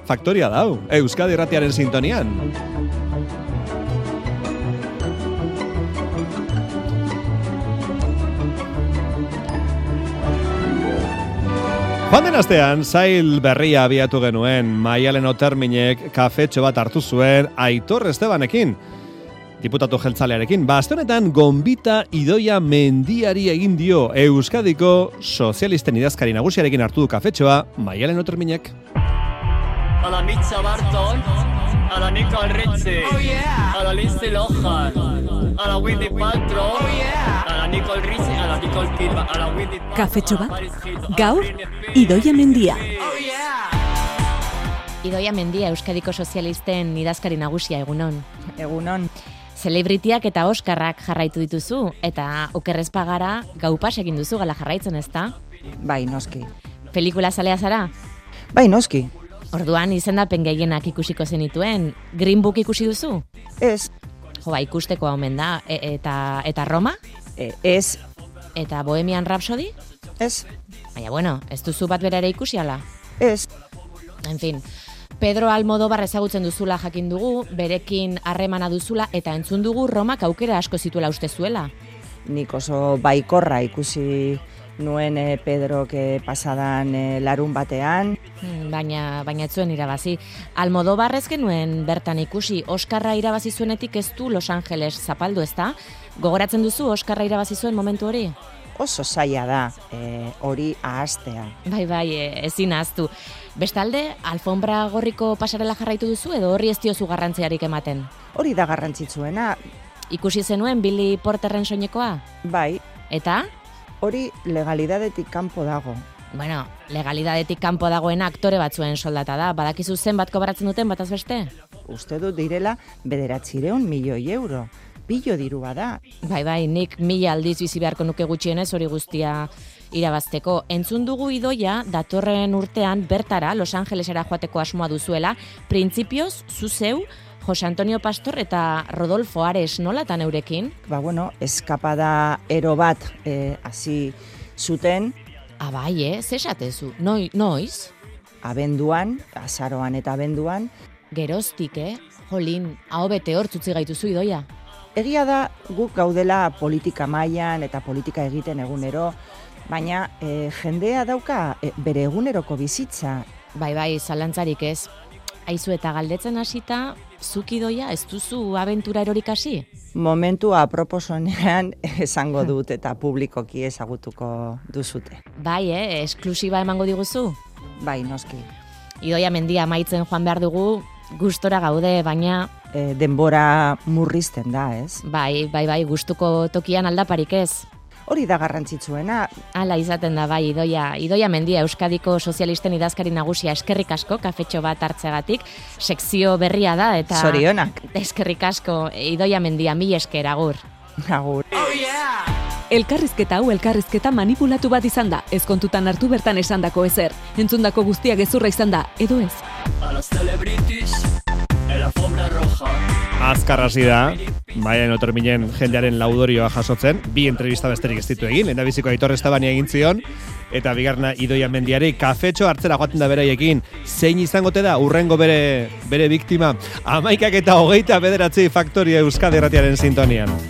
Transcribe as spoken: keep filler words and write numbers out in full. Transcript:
faktoria dau, Euskadi Irratiaren sintonian. Joan den astean, zail berria abiatu genuen, Maialen Oterminek kafetxo bat hartu zuen Aitor Estebanekin, diputatu jeltzalearekin. Ba, aste honetan Gonbita Idoia Mendiari egin dio Euskadiko sozialisten idazkari nagusiarekin hartu du kafetxoa Maialen Oterminek. A la Mitza Barton, a la Nicole Richie, oh, yeah. A la Lindsay Lohan, a la Winnie Paltrow, oh, yeah. A la Nicole Richie, a la Nicole Kidman, a la Winnie Paltrow. Kafetxo bat, gaur, Idoia Mendia. Oh, yeah. Idoia Mendia, Euskadiko sozialisten idazkari nagusia, egunon. Egunon. Zelebritiak eta Oskarrak jarraitu dituzu, eta okerrezpagara gaupas egin duzu gala jarraitzen, ezta? Bai, noski. Pelikula zalea zara? Bai, noski. Orduan izendapen gehienak ikusiko zenituen, Green Book ikusi duzu? Ez. Jo, ba, ikustekoa omen da, e, eta, eta Roma? E, ez. Eta Bohemian Rhapsody? Ez. Baina, bueno, ez duzu bat bera ere ikusi ala? Ez. En fin, Pedro Almodóvar ezagutzen duzula jakin dugu, berekin harremana duzula, eta entzun dugu Romak aukera asko zituela uste zuela. Nik oso baikorra ikusi nuen eh, Pedrok eh, pasadan eh, larun batean. Hmm, baina, baina ez zuen irabazi. Almodóvar ez genuen bertan ikusi, Oskarra irabazi zuenetik ez du Los Angeles zapaldu, ezta? Gogoratzen duzu Oskarra irabazi zuen momentu hori? Oso zaila da, eh, hori ahaztea. Bai, bai, e, ezin ahaztu. Bestalde, alfombra gorriko pasarela jarraitu duzu edo horri ez diozu garrantziarik ematen? Hori da garrantzitsuena. Ikusi zenuen Billy Porterren soinekoa? Bai. Eta? Hori legalidadetik kanpo dago. Bueno, legalidadetik kanpo dagoen aktore batzuen soldata da. Badakizu zenbat kobratzen duten bataz beste? Uste dut direla bederatzireun milioi euro. Bilo dirua da. Bai, bai, nik mila aldiz bizi beharko nuke gutxienez hori guztia irabazteko. Entzun dugu Idoia datorren urtean bertara Los Angelesera joateko asmoa duzuela. Printzipioz, zu zeu, Jose Antonio Pastor eta Rodolfo Ares nolatan eurekin? Ba, bueno, eskapada ero bat eh, hasi zuten. Ah, bai, eh? Zesatezu. Noi, noiz? Abenduan, azaroan eta abenduan. Geroztik, eh? Jolin, hau bete hortzutzi gaituzu Idoia. Egia da guk gaudela politika mailan eta politika egiten egunero, baina e, jendea dauka e, bere eguneroko bizitza. Bai, bai, zalantzarik ez. Aizu eta galdetzen hasita, zuk Idoia ez duzu abentura erorik hasi? Momentu aproposonean esango dut eta publikoki ezagutuko duzute. Bai, eh? Esklusiba emango diguzu? Bai, noski. Idoia Mendia amaitzen joan behar dugu, gustora gaude, baina... E, denbora murrizten da, ez? Bai, bai, bai, gustuko tokian aldaparik ez. Hori da garrantzitsuena. Hala izaten da, bai, Idoia. Idoia Mendia, Euskadiko sozialisten idazkari nagusia, eskerrik asko, kafetxo bat hartzegatik. Sekzio berria da, eta... Zorionak. Eskerrik asko, Idoia Mendia, mi esker, agur. Agur. Oh, yeah. Elkarrizketa hau elkarrizketa manipulatu bat izan da, ez kontutan hartu bertan esandako ezer. Entzundako guztia gezurra izan da, edo ez. A los celebrities, en la alfombra roja. Azkar hasi da, Maialen Oterminen jendearen laudorioa jasotzen, bi entrevista besterik ez ditu egin, lehendabiziko Aitor Estebani egin zion, eta bigarna Idoia Mendiari kafetxo hartzera joaten da beraiekin. Zein izangote da urrengo bere, bere biktima? Hamaikak eta hogeita bederatzi Faktoria Euskadi Irratiaren sintonian.